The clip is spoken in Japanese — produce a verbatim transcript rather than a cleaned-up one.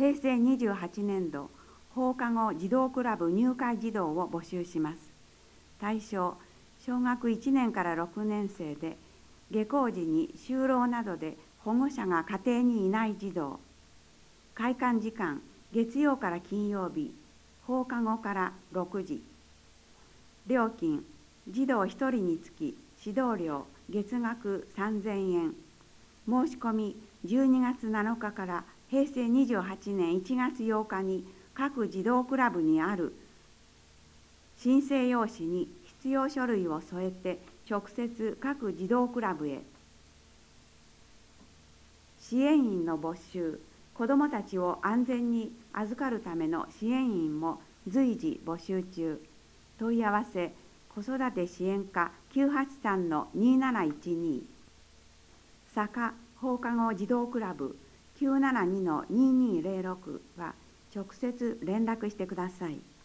へいせいにじゅうはちねんど放課後児童クラブ入会児童を募集します。対象、小学いちねんからろくねんせいで、下校時に就労などで保護者が家庭にいない児童。開館時間、月曜から金曜日、放課後からろくじ。料金、児童ひとりにつき指導料月額さんぜんえん。申し込みじゅうにがつなのかからへいせいにじゅうはちねんいちがつようかに各児童クラブにある申請用紙に必要書類を添えて直接各児童クラブへ。支援員の募集、子どもたちを安全に預かるための支援員も随時募集中。問い合わせ、子育て支援課 きゅうはちさんのになないちに、坂放課後児童クラブ きゅうななにのににーぜろろく は直接連絡してください。